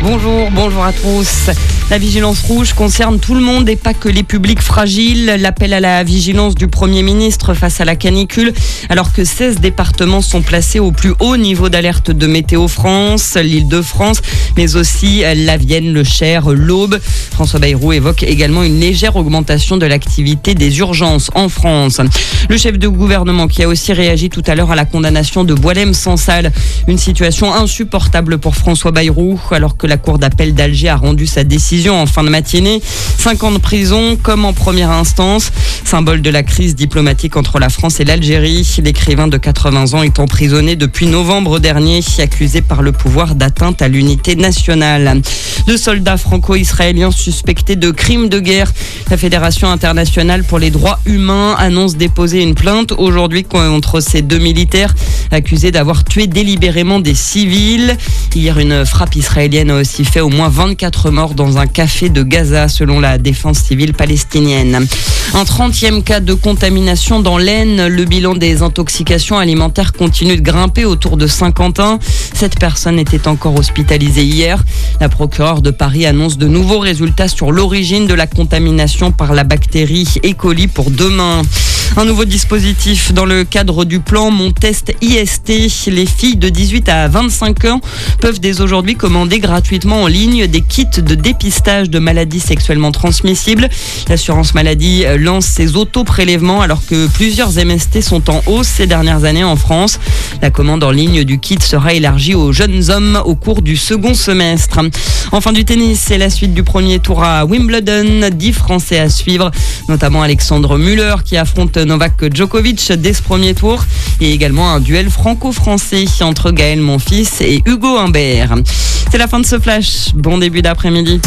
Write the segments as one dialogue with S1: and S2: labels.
S1: Bonjour à tous. La vigilance rouge concerne tout le monde et pas que les publics fragiles. L'appel à la vigilance du Premier ministre face à la canicule, alors que 16 départements sont placés au plus haut niveau d'alerte de Météo France, l'Île-de-France, mais aussi la Vienne, le Cher, l'Aube. François Bayrou évoque également une légère augmentation de l'activité des urgences en France. Le chef de gouvernement qui a aussi réagi tout à l'heure à la condamnation de Boualem-Sansal. Une situation insupportable pour François Bayrou, alors que la Cour d'appel d'Alger a rendu sa décision en fin de matinée. 5 ans de prison comme en première instance. Symbole de la crise diplomatique entre la France et l'Algérie. L'écrivain de 80 ans est emprisonné depuis novembre dernier, accusé par le pouvoir d'atteinte à l'unité nationale. 2 soldats franco-israéliens suspectés de crimes de guerre. La Fédération internationale pour les droits humains annonce déposer une plainte aujourd'hui contre ces 2 militaires accusés d'avoir tué délibérément des civils. Hier, une frappe israélienne a aussi fait au moins 24 morts dans un café de Gaza, selon la défense civile palestinienne. Un 30e cas de contamination dans l'Aisne. Le bilan des intoxications alimentaires continue de grimper autour de Saint-Quentin. 7 personnes étaient encore hospitalisées hier. La procureure de Paris annonce de nouveaux résultats sur l'origine de la contamination par la bactérie E. coli pour demain. Un nouveau dispositif dans le cadre du plan Mon Test IST. Les filles de 18 à 25 ans peuvent dès aujourd'hui commander gratuitement en ligne des kits de dépistage de maladies sexuellement transmissibles. L'assurance maladie lance ses auto-prélèvements alors que plusieurs MST sont en hausse ces dernières années en France. La commande en ligne du kit sera élargie aux jeunes hommes au cours du second semestre. Enfin du tennis, c'est la suite du premier tour à Wimbledon. 10 Français à suivre, notamment Alexandre Müller qui affronte Novak Djokovic dès ce premier tour, et également un duel franco-français entre Gaël Monfils et Hugo Humbert. C'est la fin de ce flash. Bon début d'après-midi.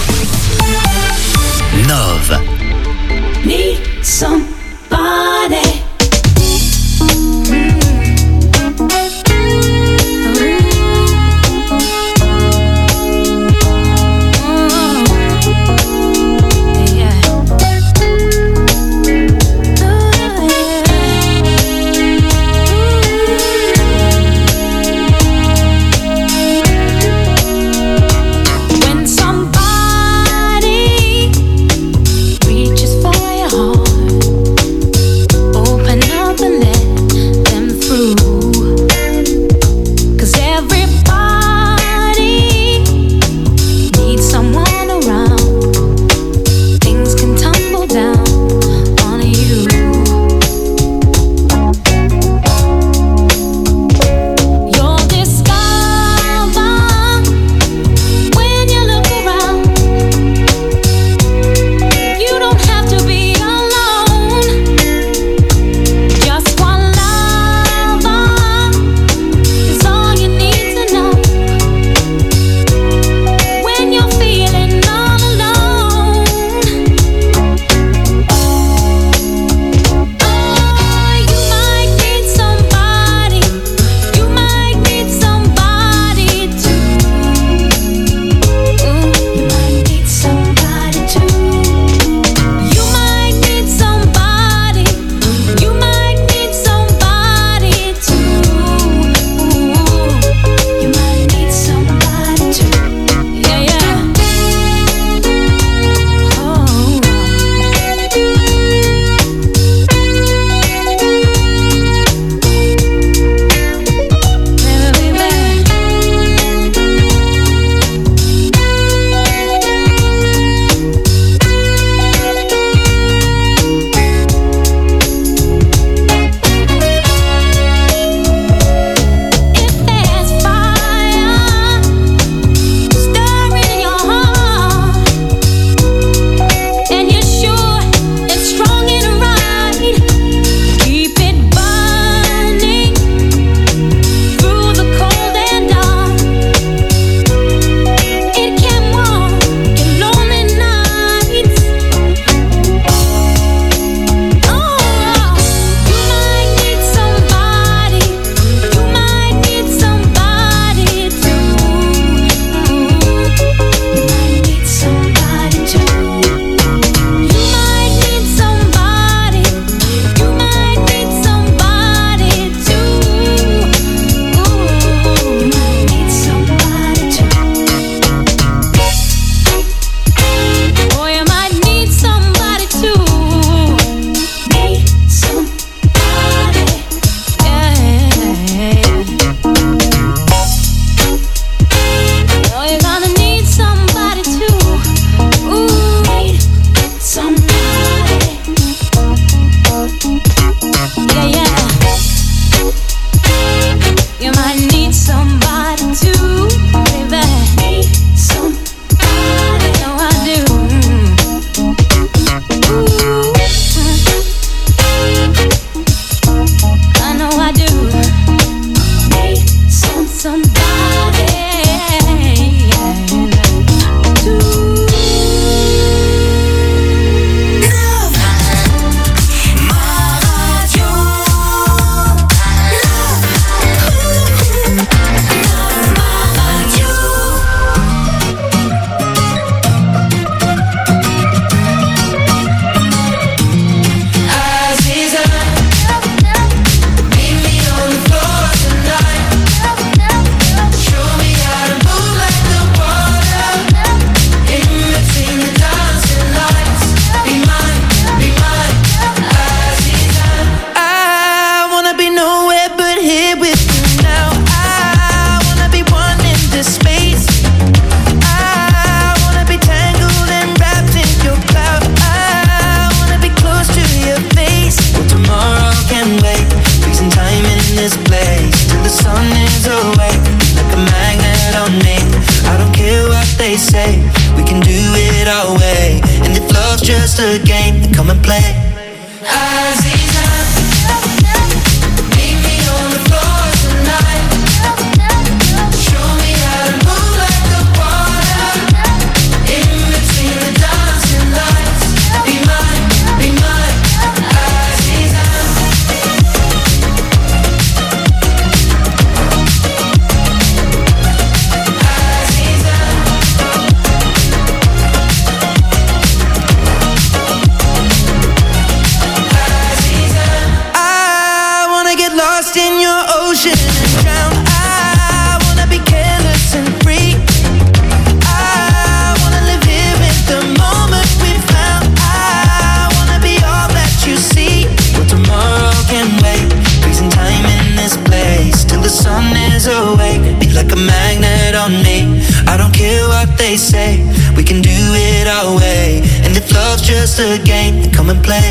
S2: Nove.
S3: Need somebody.
S4: Reaches for your heart.
S2: come and play.
S4: They say we can do it our way, and if love's just a game, then come and play.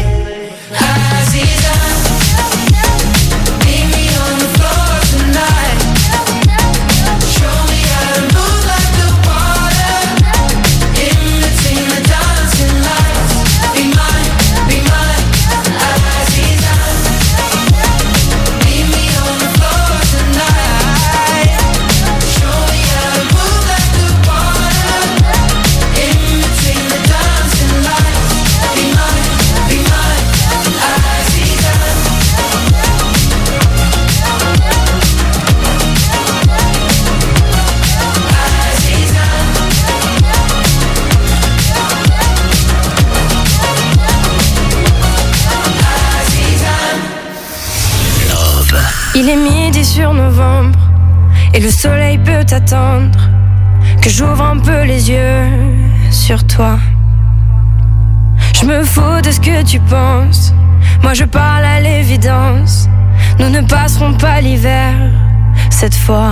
S5: Il est midi sur novembre et le soleil peut attendre que j'ouvre un peu les yeux sur toi. Je me fous de ce que tu penses, moi je parle à l'évidence. Nous ne passerons pas l'hiver cette fois.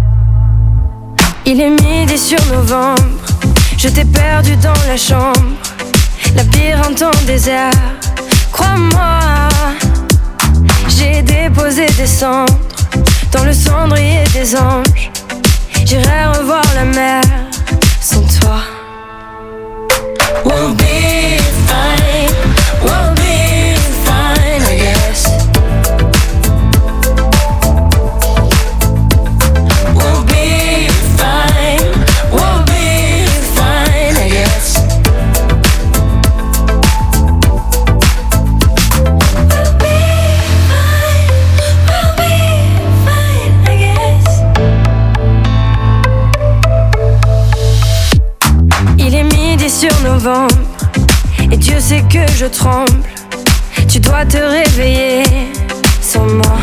S5: Il est midi sur novembre, je t'ai perdu dans la chambre, labyrinthe en désert. Crois-moi, j'ai déposé des cendres dans le cendrier des anges. J'irai revoir la mer sans toi. We'll be fine, we'll be fine, I guess. We'll be fine, we'll be fine, I guess. Sur novembre, et Dieu sait que je tremble. Tu dois te réveiller sans moi.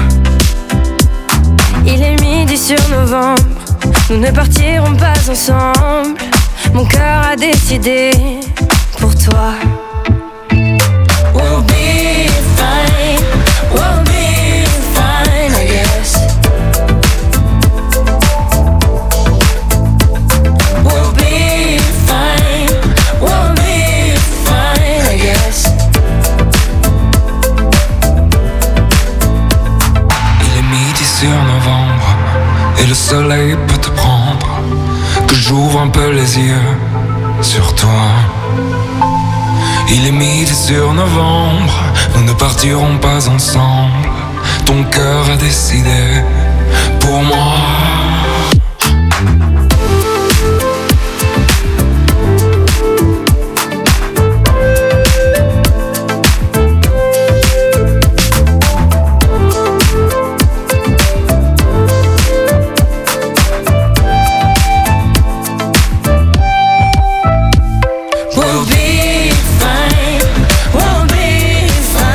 S5: Il est midi sur novembre, nous ne partirons pas ensemble. Mon cœur a décidé pour toi. We'll be fine, we'll be fine, I guess. We'll be fine, we'll be fine, I guess.
S6: Il est midi sur novembre et le soleil peut te prendre, que j'ouvre un peu les yeux sur toi. Il est midi sur novembre, nous ne partirons pas ensemble. Ton cœur a décidé pour moi.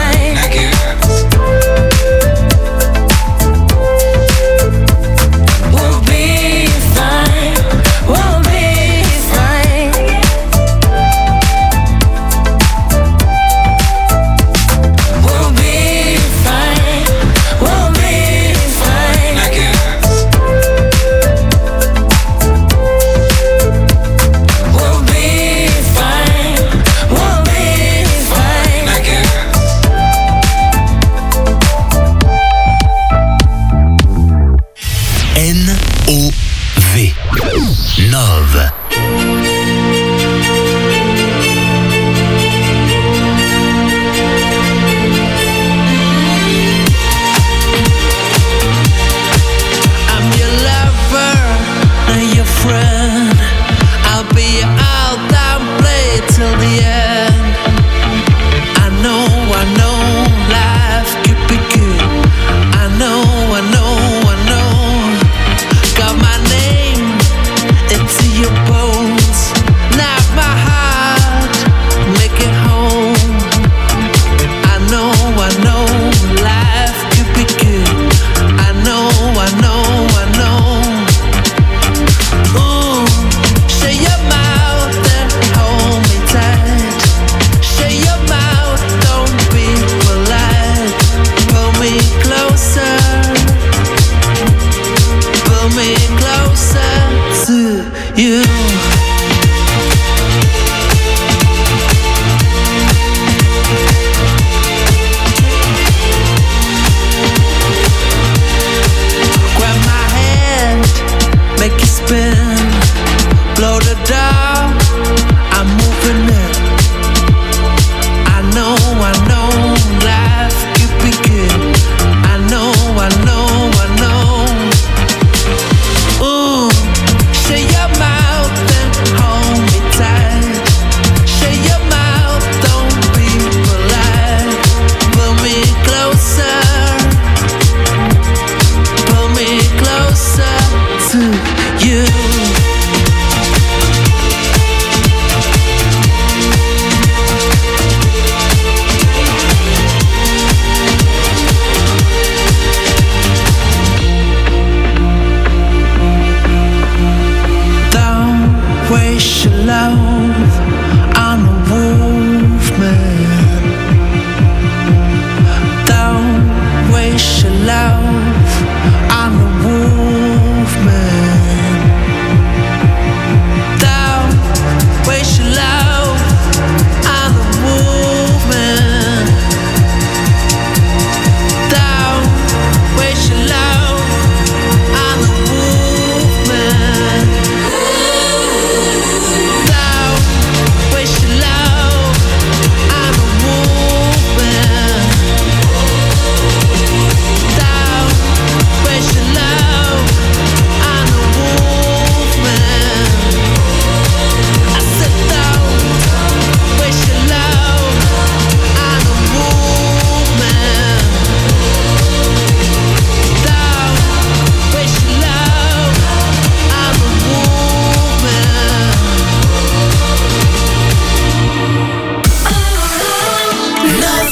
S5: We'll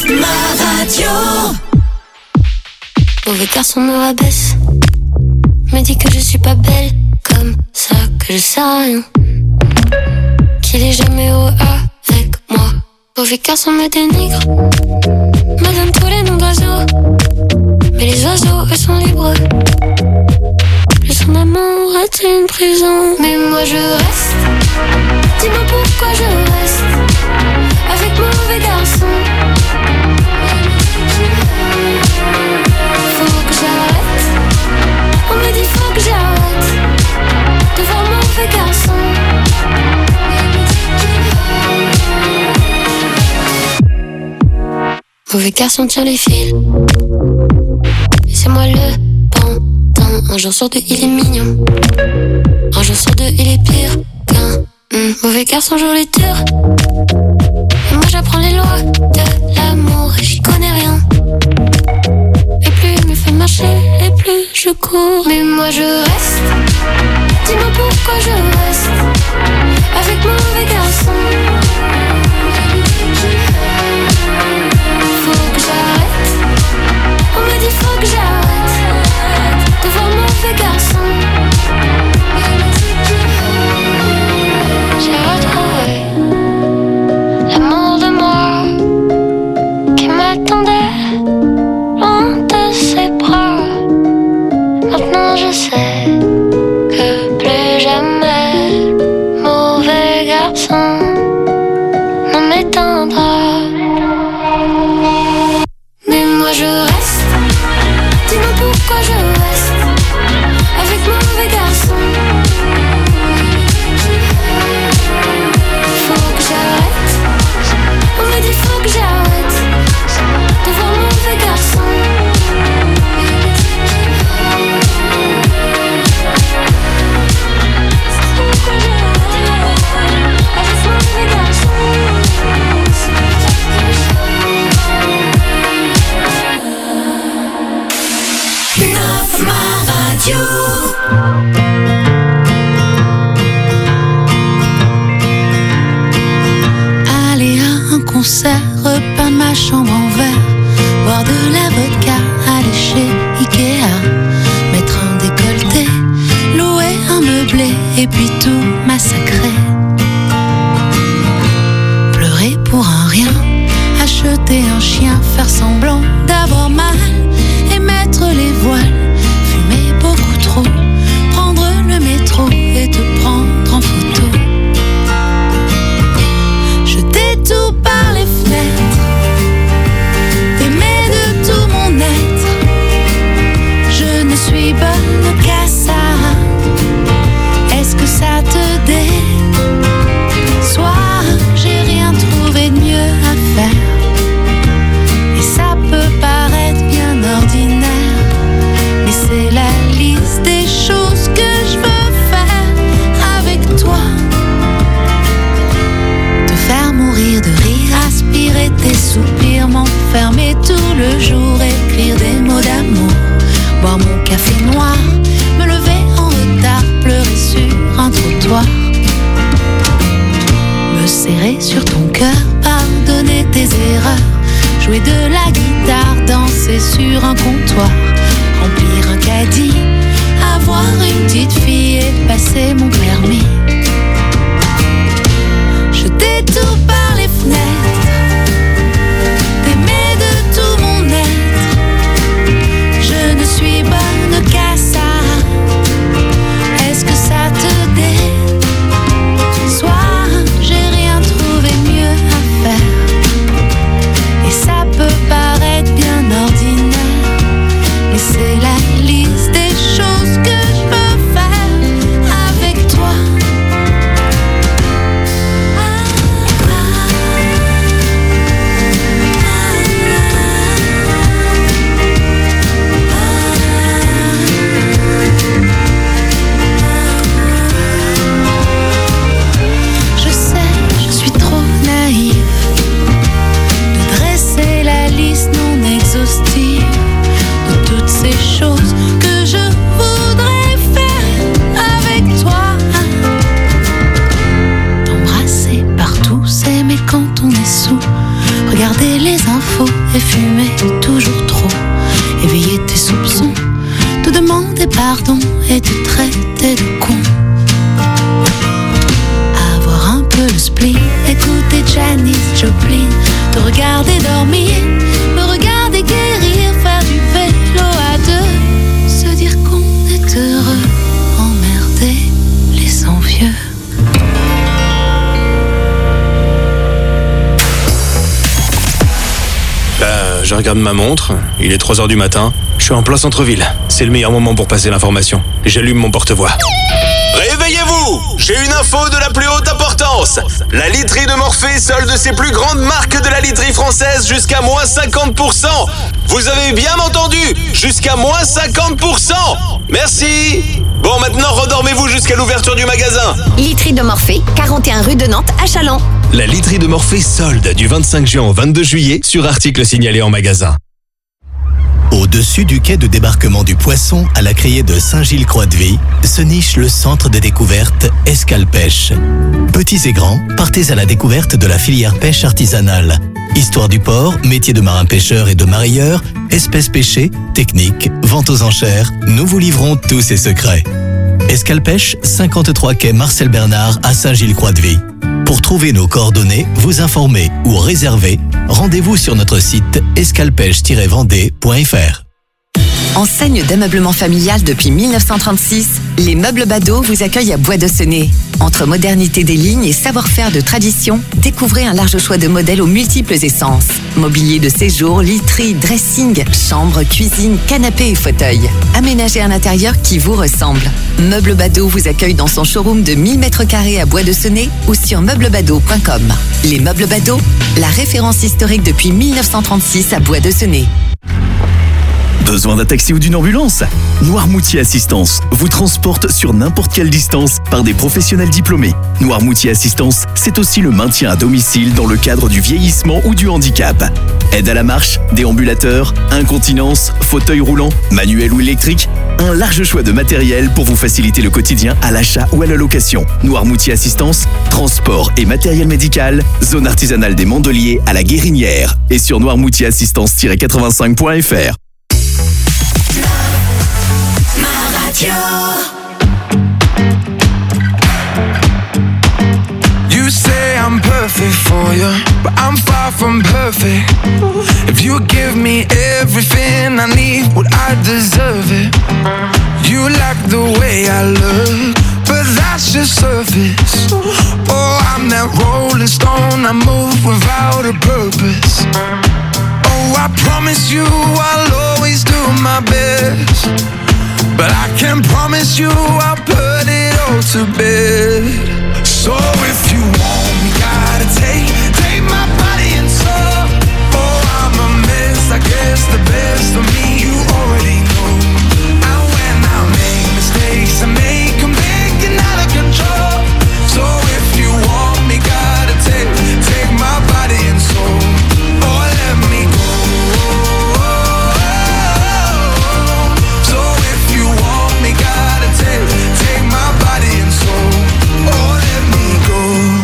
S3: ma radio.
S5: Mauvais garçon me rabaisse, me dit que je suis pas belle, comme ça que je sais rien, qu'il est jamais heureux avec moi. Mauvais garçon me dénigre, me donne tous les noms d'oiseaux, mais les oiseaux eux sont libres. Le son d'amour est une prison, mais moi je reste. Dis-moi pourquoi je reste avec mauvais garçon. Faut que j'arrête, on me dit faut que j'arrête de voir mauvais garçon. Mauvais garçon tire les fils, et c'est moi le pantin. Un jour sur deux il est mignon, un jour sur deux il est pire qu'un mauvais garçon joue les tours. Et moi j'apprends les lois de l'amour et j'y connais rien. Et plus il me fait marcher et plus je cours. Mais moi je reste, dis-moi pourquoi je reste avec mauvais garçon. Faut que j'arrête, on me dit faut que j'arrête de voir mauvais garçon. J'ai retrouvé l'amour de moi qui m'attendait loin de ses bras. Maintenant je sais que plus jamais mauvais garçon ne m'éteindra. Mais moi je reste, dis-moi pourquoi je reste avec mauvais garçon. Faut que j'arrête, on me dit faut que j'arrête de voir mauvais garçon.
S2: Aller à un concert, repeindre ma chambre en verre, boire de la vodka, aller chez Ikea, mettre un décolleté, louer un meublé et puis tout massacrer. Pleurer pour un rien, acheter un chien, faire semblant d'avoir mal et mettre les voiles, fumer beaucoup trop, prendre le métro et te prendre en photo. Jeter tout par les fenêtres, t'aimer de tout mon être. Je ne suis bonne qu'à ça. Est-ce que ça te déçoit? J'ai rien trouvé de mieux à faire. Et ça peut paraître bien ordinaire, mais c'est la liste des choses que je veux faire avec toi. Te faire mourir de rire, aspirer tes soupirs, m'enfermer tout le jour, écrire des mots d'amour, boire mon café noir, me lever en retard, pleurer sur un trottoir, me serrer sur ton cœur, pardonner tes erreurs, jouer de la guitare, danser sur un comptoir, remplir un caddie, avoir une petite fille et passer mon permis. Jeter tout par les fenêtres, t'aimer de tout mon être. Je ne suis bonne qu'à ça. Est-ce que ça te déçoit? J'ai rien trouvé mieux à faire. Et ça peut paraître bien ordinaire, mais c'est la liste des choses que je peux faire avec toi. faux et fumer toujours trop. Éveiller tes soupçons, te demander pardon et te traiter de con. Avoir un peu le spleen, écouter Janis Joplin, te regarder dormir, me regarder guérir, faire du vélo à deux, se dire qu'on est heureux, emmerder les envieux.
S7: Je regarde ma montre, il est 3h du matin, je suis en plein centre-ville. C'est le meilleur moment pour passer l'information. J'allume mon porte-voix.
S8: Réveillez-vous! J'ai une info de la plus haute importance. La literie de Morphée solde ses plus grandes marques de la literie française jusqu'à moins 50%. Vous avez bien entendu, jusqu'à moins 50%. Merci. Bon, maintenant redormez-vous jusqu'à l'ouverture du magasin.
S9: Literie de Morphée, 41 rue de Nantes à Châlons.
S7: La literie de Morphée solde du 25 juin au 22 juillet sur articles signalés en magasin.
S10: Au-dessus du quai de débarquement du Poisson, à la criée de Saint-Gilles-Croix-de-Vie, se niche le centre de découverte Escalpêche. Petits et grands, partez à la découverte de la filière pêche artisanale. Histoire du port, métier de marin-pêcheur et de marailleur, espèces pêchées, techniques, vente aux enchères, nous vous livrons tous ces secrets. Escalpêche, 53 quai Marcel Bernard à Saint-Gilles-Croix-de-Vie. Pour trouver nos coordonnées, vous informer ou réserver, rendez-vous sur notre site escalpêche-vendée.fr.
S9: Enseigne d'ameublement familial depuis 1936, les Meubles Badeau vous accueillent à Bois-de-Senez. Entre modernité des lignes et savoir-faire de tradition, découvrez un large choix de modèles aux multiples essences. Mobilier de séjour, literie, dressing, chambre, cuisine, canapé et fauteuil. Aménagez un intérieur qui vous ressemble. Meubles Badeau vous accueille dans son showroom de 1000 m² à Bois-de-Senez ou sur meublesbadeau.com. Les Meubles Badeau, la référence historique depuis 1936 à Bois-de-Senez.
S11: Besoin d'un taxi ou d'une ambulance? Noirmoutier Assistance vous transporte sur n'importe quelle distance par des professionnels diplômés. Noirmoutier Assistance, c'est aussi le maintien à domicile dans le cadre du vieillissement ou du handicap. Aide à la marche, déambulateurs, incontinence, fauteuil roulant, manuel ou électrique, un large choix de matériel pour vous faciliter le quotidien à l'achat ou à la location. Noirmoutier Assistance, transport et matériel médical, zone artisanale des Mandeliers à la Guérinière et sur noirmoutierAssistance-85.fr.
S6: You say I'm perfect for you, but I'm far from perfect. If you give me everything I need, would I deserve it? You like the way I look, but that's just surface. Oh, I'm that rolling stone, I move without a purpose. Oh, I promise you I'll always do my best, but I can't promise you I'll put it all to bed. So if you want me, gotta take my body and soul. Oh, I'm a mess, I guess the best of me you already know. And when I make mistakes, I make them big and out of control. So if you want me, gotta take my body and soul. Oh, let me go. So if you want me, gotta take my body and soul. Oh, let me go.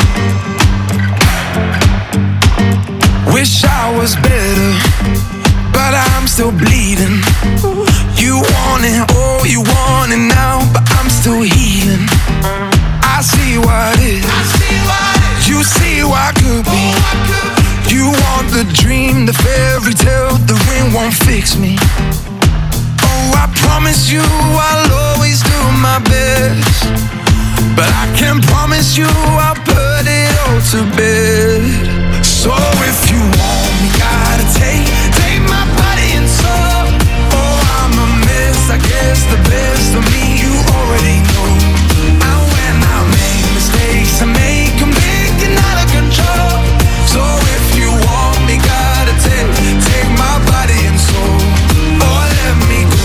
S6: Wish I was better, but I'm still bleeding. You want it, oh, you want it now, but I'm still healing. I see what is, you see what could be. You want the dream, the fairy tale, the ring won't fix me. Oh, I promise you I'll always do my best, but I can't promise you I'll put it all to bed. So if you want me, gotta take my body and soul. Oh, I'm a mess, I guess the best of me you already know. And when I make mistakes, I make them big and out of control. So if you want me, gotta take my body and soul. Oh, let me go.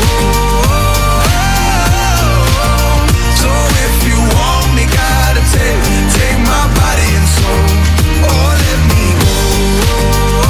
S6: So if you want me, gotta take my body and soul. Oh, let me go.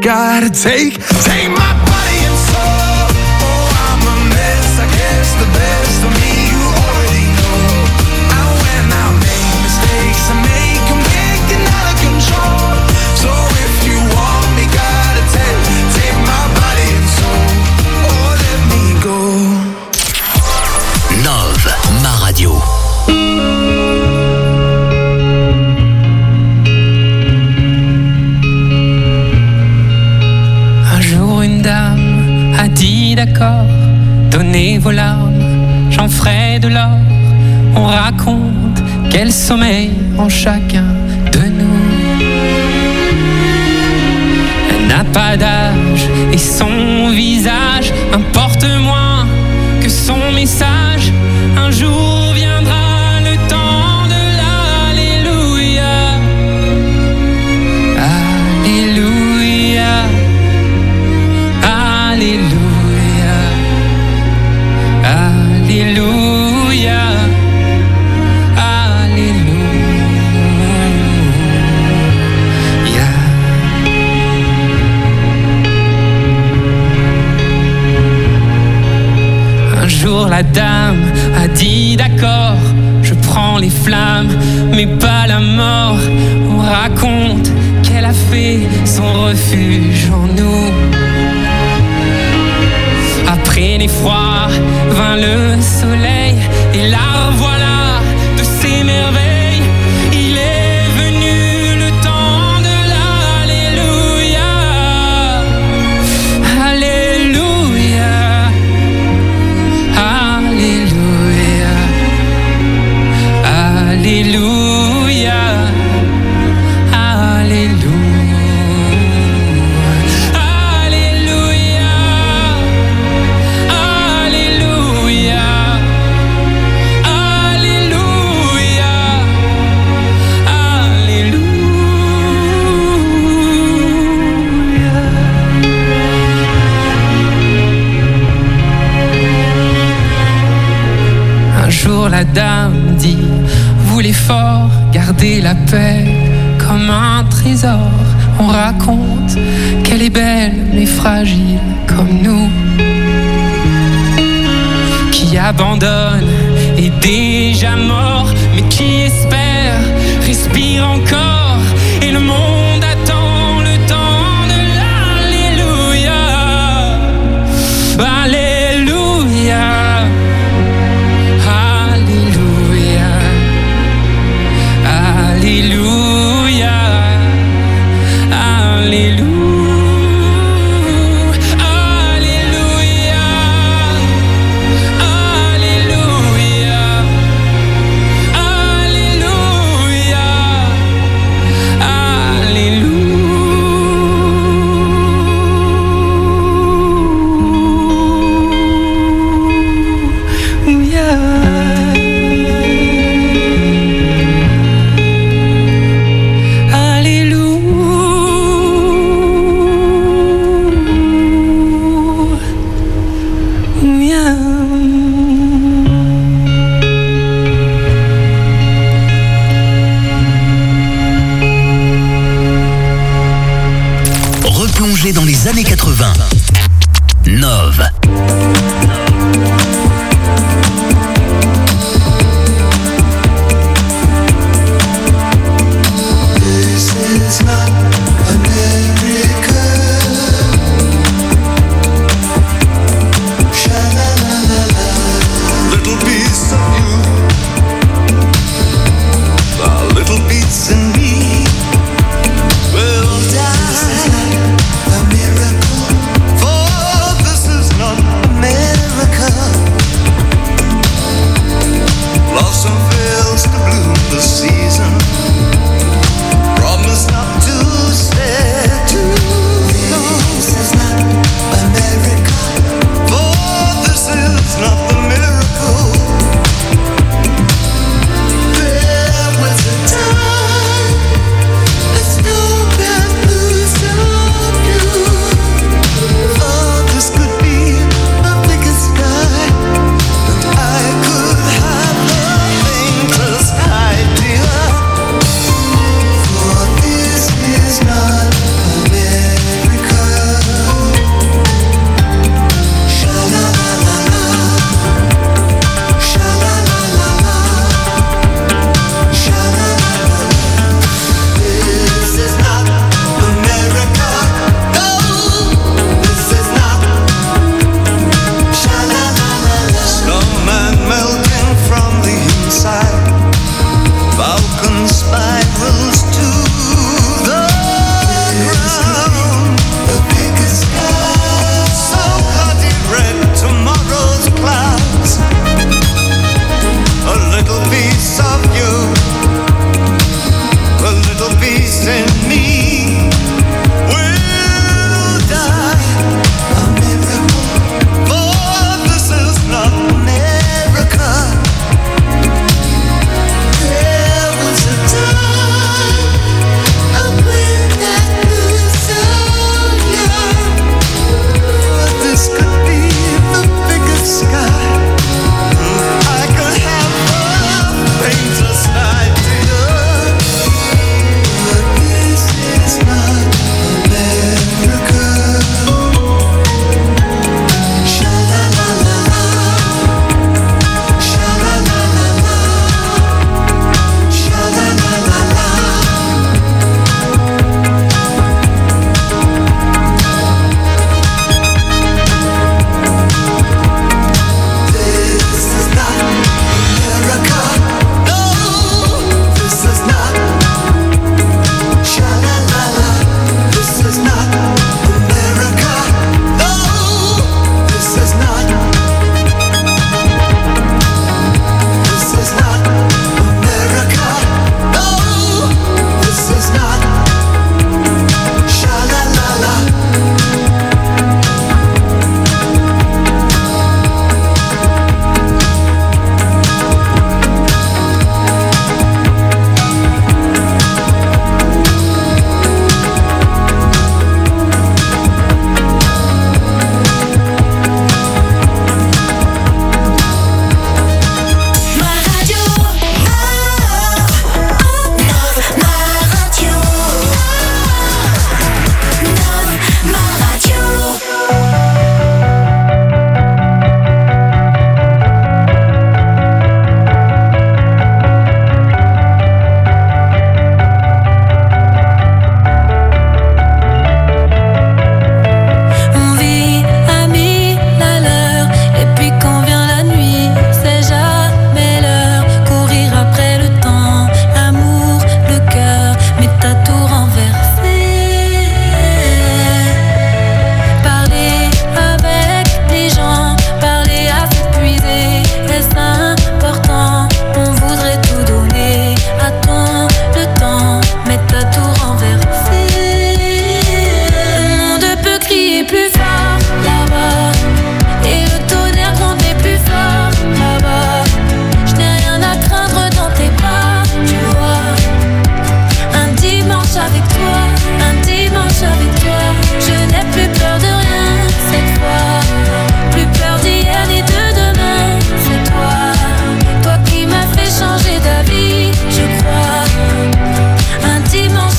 S12: gotta take my body and soul. Oh, I'm a mess, I guess the best of me you already know. And when I make mistakes, I make them getting out of control. So if you want me, gotta take my body and soul. Oh, let me go.
S10: Nove, ma radio.
S13: A dit d'accord, donnez vos larmes, j'en ferai de l'or. On raconte quel sommeil en chacun de nous. Elle n'a pas d'âge et son visage importe moins que son message. Un jour viendra le temps de l'Alléluia. Alléluia. Alléluia, Alléluia, Alléluia. Un jour la dame a dit d'accord, je prends les flammes, mais pas la mort. On raconte qu'elle a fait son refuge en nous. Après l'effroi vint le soleil et la revoilà de ses merveilles. Il est venu le temps de l'Alléluia. Alléluia. Alléluia. Alléluia. Alléluia. La dame dit, voulez fort garder la paix comme un trésor. On raconte qu'elle est belle mais fragile comme nous, qui abandonne est déjà mort, mais qui espère respire encore. Et le monde attend le temps de l'Alléluia. Alléluia. Alléluia, Alléluia, Alléluia, Alléluia,
S10: Replongez dans les années 80. Nove.
S12: Well, this is not a miracle, for this is not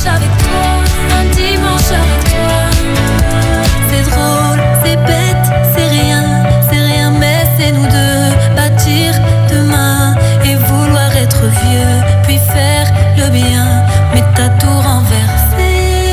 S2: dimanche avec toi, un dimanche avec toi. C'est drôle, c'est bête, c'est rien, mais c'est nous deux. Bâtir demain et vouloir être vieux, puis faire le bien, mais t'as tout renversé.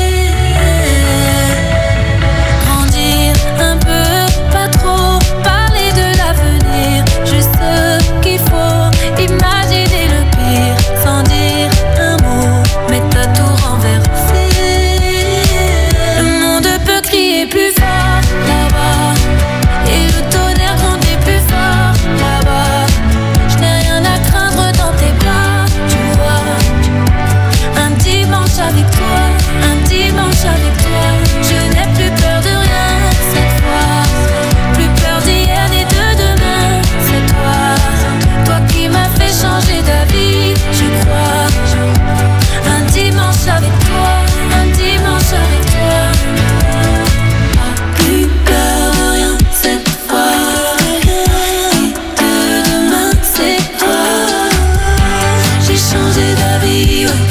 S2: Grandir un peu, pas trop, parler de l'avenir, juste ce qu'il faut, imaginer le pire, sans dire un mot, mais t'as tout renversé. Le monde peut crier plus fort là-bas, et le tonnerre gronder plus fort là-bas. Je n'ai rien à craindre dans tes bras, tu vois. Un dimanche avec toi, un dimanche avec toi. Je n'ai plus peur de rien cette fois, plus peur d'hier ni de demain. C'est toi, toi qui m'as fait changer d'avis, je crois. Un dimanche avec toi, un dimanche avec toi. Plus peur de rien cette fois, ni de demain. C'est toi, j'ai changé d'avis, ouais.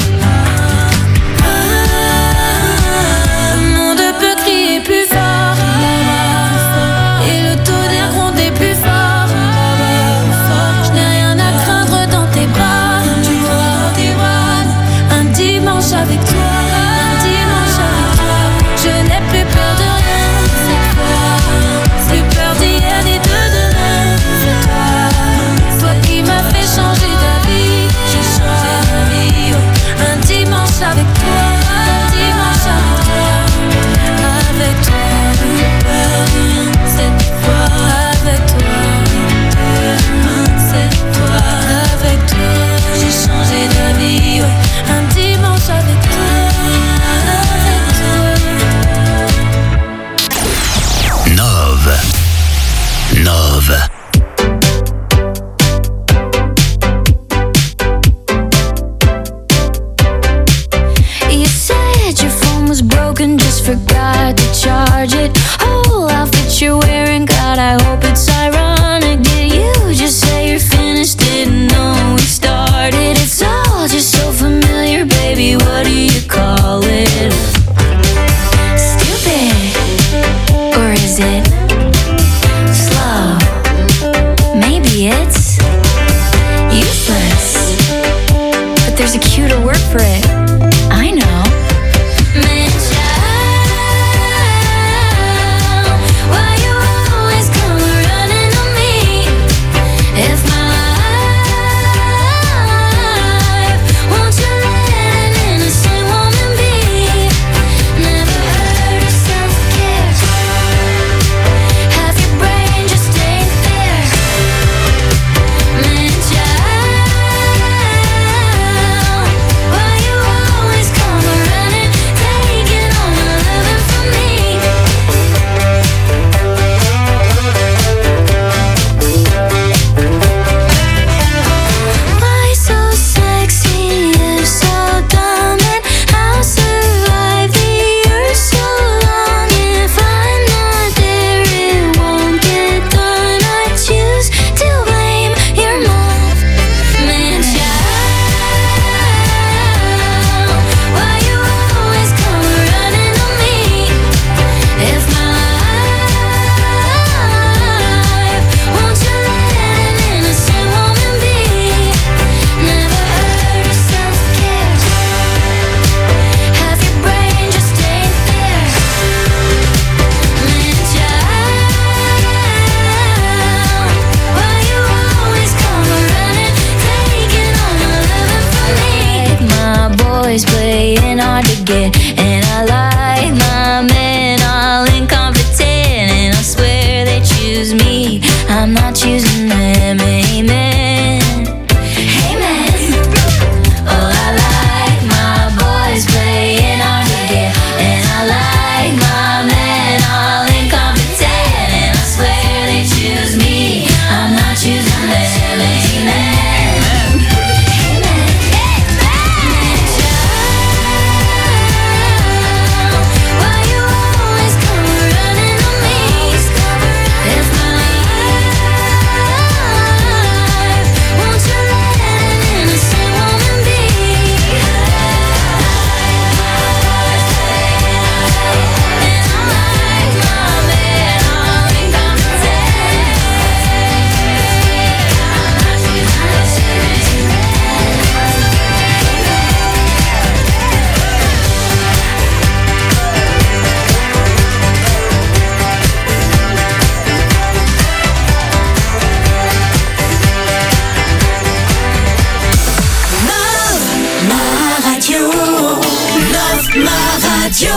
S2: Le monde peut crier plus fort là-bas, et le tonnerre gronder plus fort là-bas. Je n'ai rien à craindre dans tes bras, tu vois. Un dimanche avec toi, un dimanche avec toi. Je n'ai plus peur de rien cette fois, plus peur d'hier ni de demain. C'est toi, toi qui m'as fait changer d'avis, j'ai changé d'avis, ouais. Un dimanche avec toi, un dimanche avec toi. Avec toi, plus peur de rien cette fois. Avec toi, c'est toi. Avec toi, j'ai changé d'avis, ouais. Un dimanche avec toi, avec toi.
S10: Nove.
S2: You said your phone was broken, just forgot to charge it. Oh, outfit you're wearing, God, I hope it's ironic. Did you just say you're finished? Didn't know we started. It's all just so familiar, baby. What do you call it? Stupid, or is it slow? Maybe it's useless, but there's a cuter word for it. I know. Man child, why you always come running on me? If my life, won't you let an innocent woman be? Never heard of self-care. Half your brain just ain't there. Man child, Radio.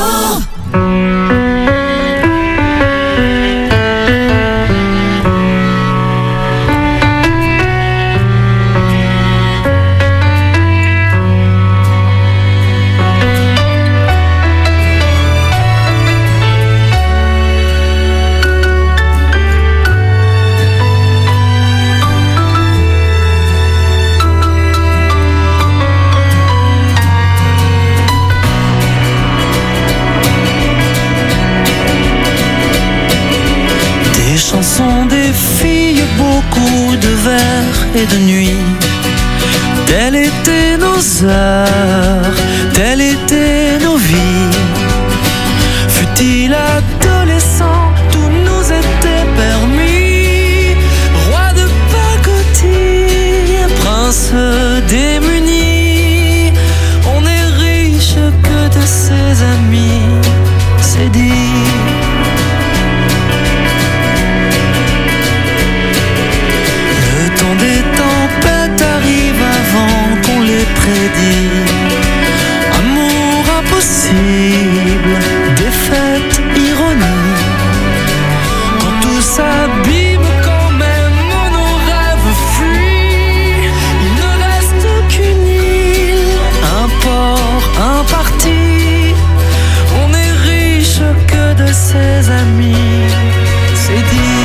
S14: Sont des filles, beaucoup de vers et de nuits. Telles étaient nos heures, telles étaient nos vies. Fut-il adolescent, tout nous était permis. Roi de pacotille, prince démuni. On est riche que de ses amis, c'est dit. Des tempêtes arrivent avant qu'on les prédit. Amour impossible, défaite, ironie. Quand tout s'abîme, quand même nos rêves fuient. Il ne reste qu'une île, un port, un parti. On est riche que de ses amis, c'est dit.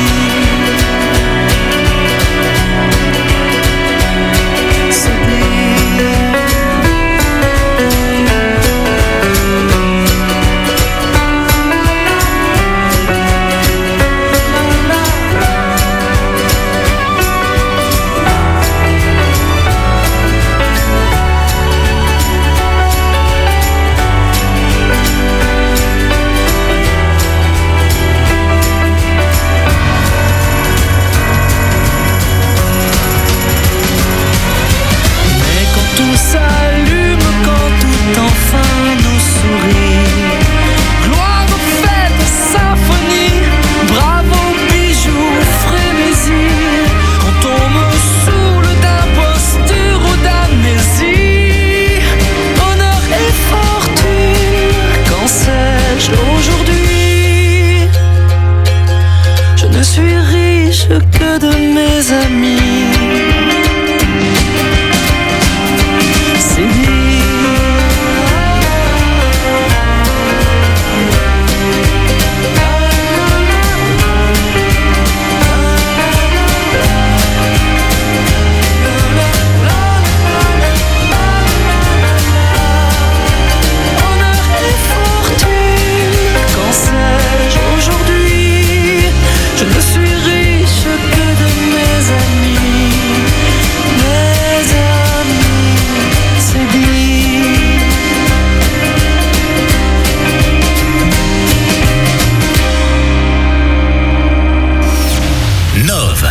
S14: Que de mes amis, c'est dit. Honneur et fortune, qu'en sais-je aujourd'hui? Je ne suis riche que de mes amis, c'est dit.
S10: Nove.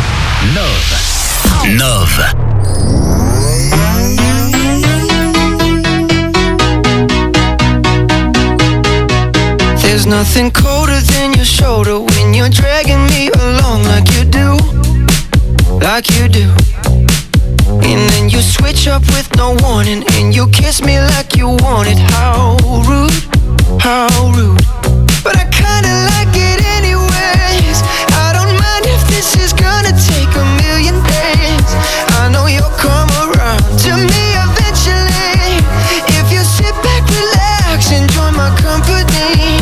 S15: There's nothing colder than your shoulder when you're dragging me along like you do. And then you switch up with no warning and you kiss me like you want it. How rude, but I kinda like it anyways. I don't mind if this is gonna take a million days. I know you'll come around to me eventually. If you sit back, relax, enjoy my company.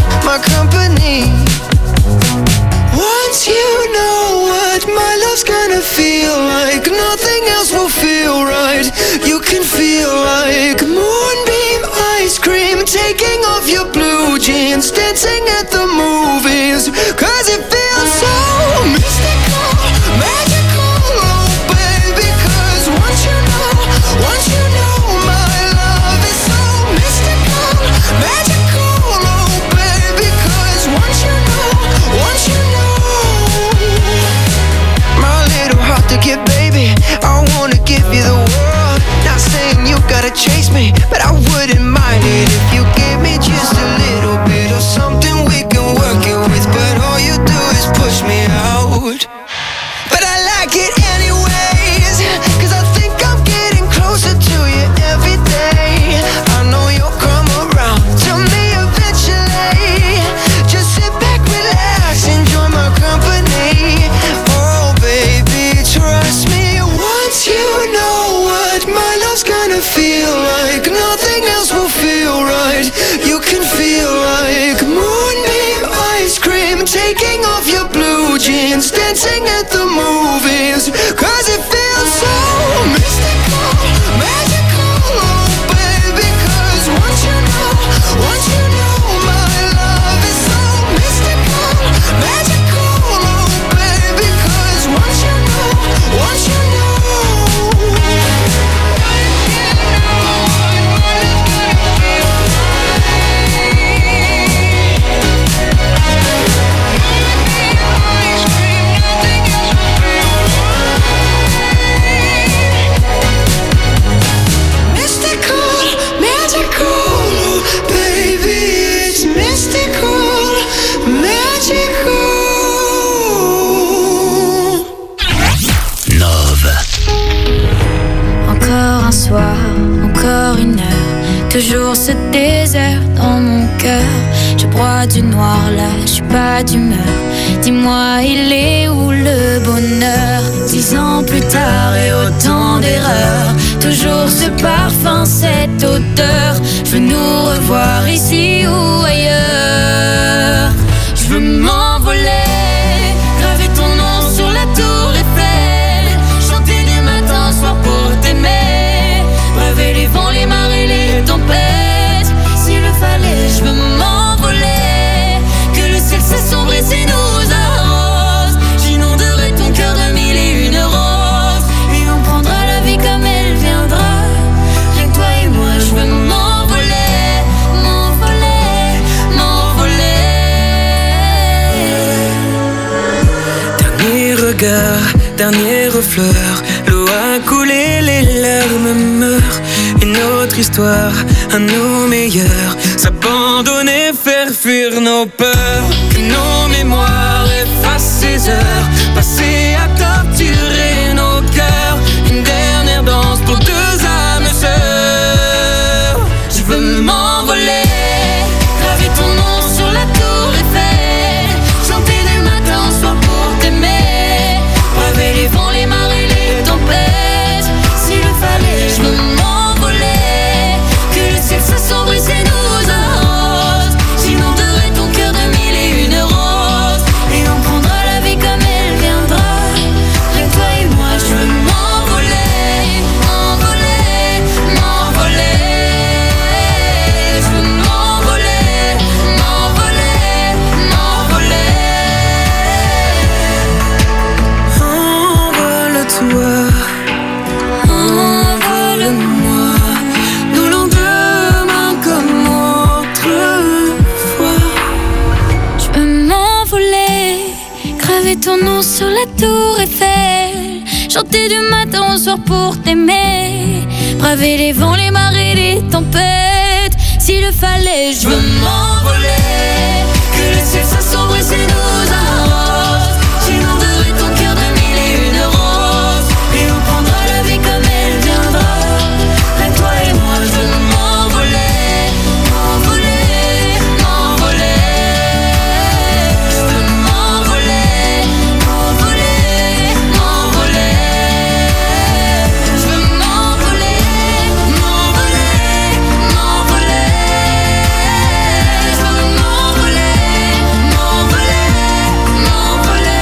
S15: Once you know what my love's gonna feel like, nothing else will feel right. You can feel like moonbeam ice cream, taking off your blue jeans, dancing at the movies. Cause it feels so mystical, magical, oh baby. Cause once you know my love is so mystical, magical, oh baby. Cause once you know my little heart to give, baby, I wanna give you the world. Not saying you gotta chase me, but I wouldn't mind it if you give me just a little bit of something we can work it with. But all you
S2: ce désert dans mon cœur. Je broie du noir là, je suis pas d'humeur. Dis-moi, il est où le bonheur? 10 ans plus tard et autant d'erreurs. Toujours ce parfum, cette odeur. Je veux nous revoir ici ou ailleurs. Je veux m'envoler, graver ton nom sur la tour Eiffel. Chanter du matin au soir pour t'aimer. Braver les vents, les marées, les tempêtes. S'il le fallait, je veux m'envoler. Que le ciel s'assombrisse et nous arrose. J'inonderai ton cœur de 1001 roses. Et on prendra la vie comme elle viendra. Rien que toi et moi, je veux m'envoler, m'envoler, m'envoler.
S14: Dernier regard, dernière fleur. L'eau a coulé, les larmes meurent. Une autre histoire, à nos meilleurs. S'abandonner, faire fuir nos peurs. Que nos mémoires effacent ces heures passées à torturer nos cœurs. Une dernière danse pour deux âmes sœurs.
S2: Je veux m'envoler, graver ton nom sur la tour Eiffel. Chanter du matin au soir pour t'aimer. Braver les vents, les marées, les tempêtes. S'il le fallait, je veux m'envoler. Que le ciel s'assombrisse et nous arrose. J'inonderai ton cœur de 1001 roses. Et on prendra la vie comme elle viendra. Rien que toi et moi, je veux m'envoler, m'envoler, m'envoler. Je veux m'envoler, m'envoler, m'envoler.
S14: Envole-toi, envole-moi. Nous lendemain comme autrefois.
S2: Je veux m'envoler, graver ton nom sur la tour Eiffel. Chanter du matin au soir pour t'aimer. Braver les vents, les marées, les tempêtes. S'il le fallait, je veux m'envoler. Que le ciel s'assombrisse et nous arrose. J'inonderai ton cœur de 1001 roses. Et on prendra la vie comme elle viendra. Rien que toi et moi, je veux m'envoler, m'envoler, m'envoler. Je veux m'envoler, m'envoler, m'envoler. Je veux m'envoler, m'envoler, m'envoler. Je veux m'envoler, m'envoler, m'envoler.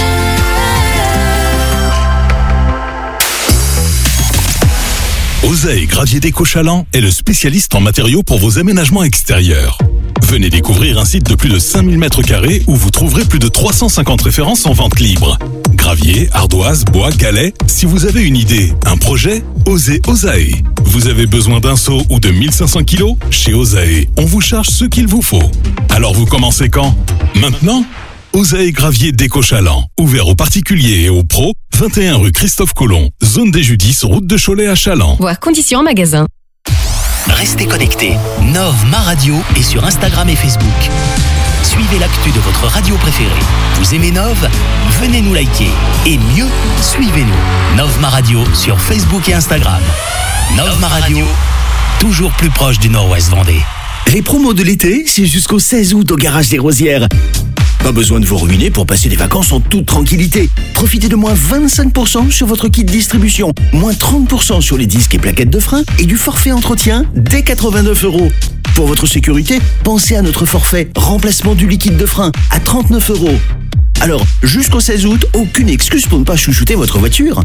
S16: Oseille Gravier Déco Chaland est le spécialiste en matériaux pour vos aménagements extérieurs. Venez découvrir un site de plus de 5000 m² où vous trouverez plus de 350 références en vente libre. Gravier, ardoise, bois, galets. Si vous avez une idée, un projet, osez Osae. Vous avez besoin d'un seau ou de 1500 kilos? Chez Osae, on vous charge ce qu'il vous faut. Alors vous commencez quand? Maintenant? Osae Gravier Déco Chaland, ouvert aux particuliers et aux pros, 21 rue Christophe Colomb, zone des Judis, route de Cholet à Chaland.
S17: Voir conditions en magasin.
S10: Restez connectés. Nov Ma Radio est sur Instagram et Facebook. Suivez l'actu de votre radio préférée. Vous aimez Nov? Venez nous liker. Et mieux, suivez-nous. Nov Ma Radio sur Facebook et Instagram. Nov Ma Radio, toujours plus proche du Nord-Ouest Vendée.
S18: Les promos de l'été, c'est jusqu'au 16 août au Garage des Rosières. Pas besoin de vous ruiner pour passer des vacances en toute tranquillité. Profitez de moins 25% sur votre kit distribution, moins 30% sur les disques et plaquettes de frein et du forfait entretien dès 89 €. Pour votre sécurité, pensez à notre forfait remplacement du liquide de frein à 39 €. Alors, jusqu'au 16 août, aucune excuse pour ne pas chouchouter votre voiture.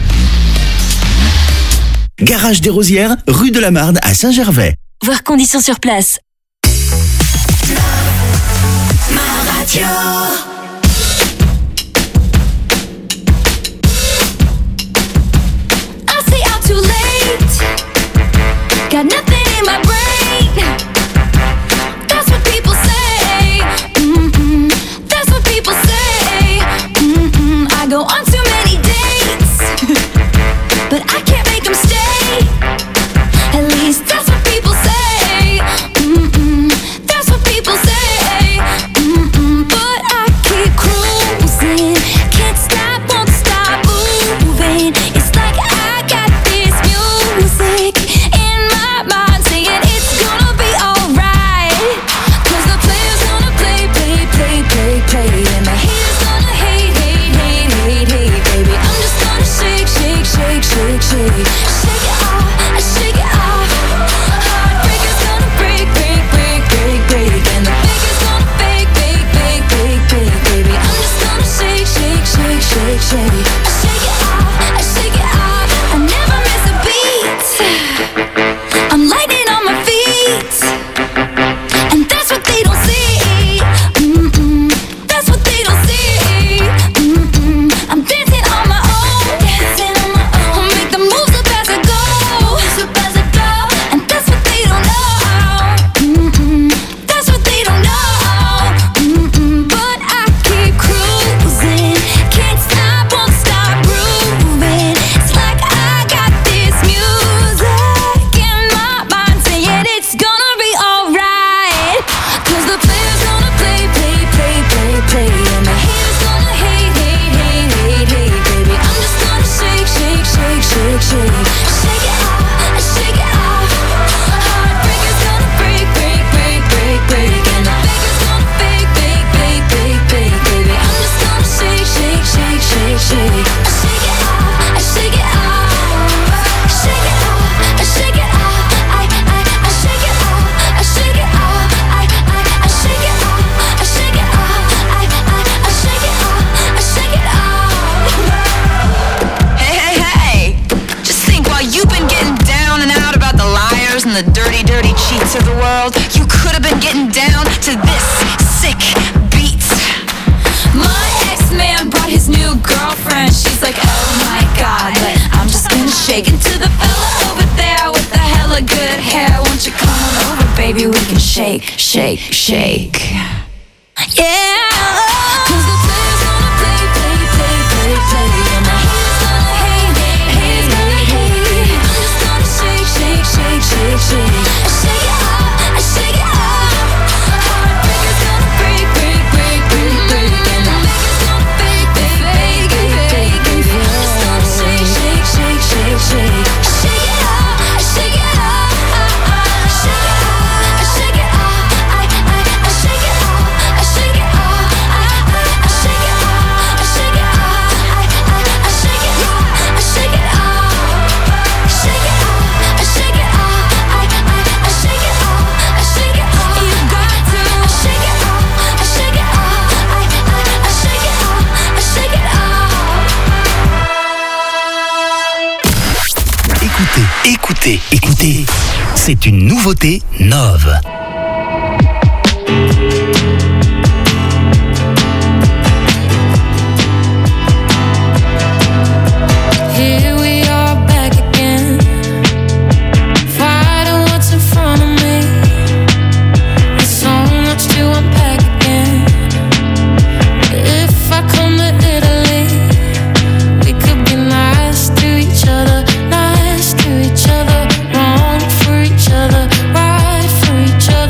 S18: Garage des Rosières, rue de la Marne à Saint-Gervais.
S17: Voir conditions sur place.
S2: Radio. I say I'm too late. Got nothing in my brain. That's what people say. That's what people say. I go on too many dates, but I can't make them stay. At least that's what people say. That's what people say. It's like I got this music in my body. world. You could have been getting down to this sick beat. My ex-man brought his new girlfriend. She's like, oh my god, but I'm just gonna shake into the fella over there with the hella good hair. Won't you come on over, baby? We can shake, shake, shake. Yeah. 'Cause the player's gonna play, play, play, play, play, and the haters gonna hate, haters gonna hate. I'm just gonna shake, shake, shake, shake, shake. I shake it up, I shake it up. Heartbreaker's gonna break, break, break, break, break, and the maker's gonna fake, fake, fake, fake, fake. I'm just gonna shake, shake, shake, shake, shake. I shake it up, I shake it up. I shake it up, I shake it up. I shake it up, I shake it up. I shake it up, I shake it up. I shake it up, I shake it up. Shake it up, I shake it up. I shake it up, I shake it up. You got to shake it up, I shake it up. I shake it up, I shake it up.
S10: Écoutez, écoutez, écoutez. C'est une nouveauté Nove.
S5: Here we are back again, fighting what's in front of me. There's so much to unpack again. If I come to Italy, we could be nice to each other, wrong for each other, right for each other.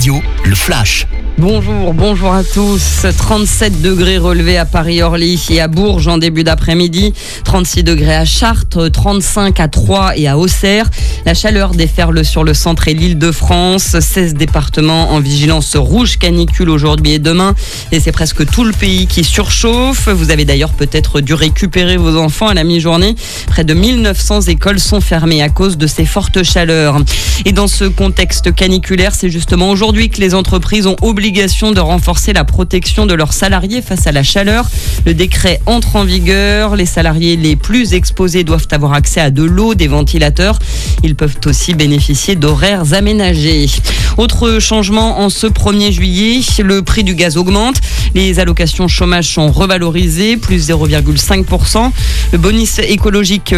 S10: Météo, le flash.
S1: Bonjour à tous. 37 degrés relevés à Paris-Orly et à Bourges en début d'après-midi. 36 degrés à Chartres, 35 à Troyes et à Auxerre. La chaleur déferle sur le centre et l'Île-de-France. 16 départements en vigilance rouge canicule aujourd'hui et demain. Et c'est presque tout le pays qui surchauffe. Vous avez d'ailleurs peut-être dû récupérer vos enfants à la mi-journée. Près de 1900 écoles sont fermées à cause de ces fortes chaleurs. Et dans ce contexte caniculaire, c'est justement aujourd'hui que les entreprises ont obligation de renforcer la protection de leurs salariés face à la chaleur. Le décret entre en vigueur. Les salariés les plus exposés doivent avoir accès à de l'eau, des ventilateurs. Ils peuvent aussi bénéficier d'horaires aménagés. Autre changement en ce 1er juillet, le prix du gaz augmente. Les allocations chômage sont revalorisées, plus 0,5%. Le bonus écologique